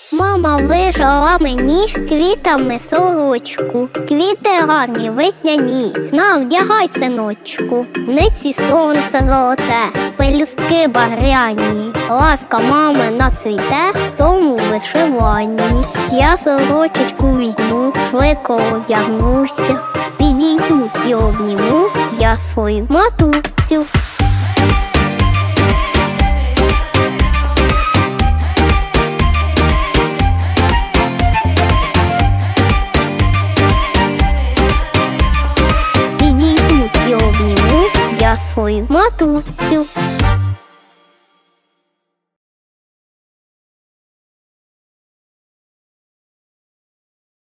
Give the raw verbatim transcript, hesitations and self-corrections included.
Мама вишила мені квітами сорочку. Квіти гарні, весняні, навдягай, синочку. Ниці сонце золоте, пелюстки багряні. Ласка мамина цвіте в тому вишиванні. Я сорочечку візьму, швидко одягнуся, підійду і обніму я свою матусю. Я свою матусю.